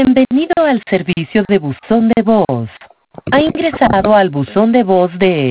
Bienvenido al servicio de buzón de voz. Ha ingresado al buzón de voz de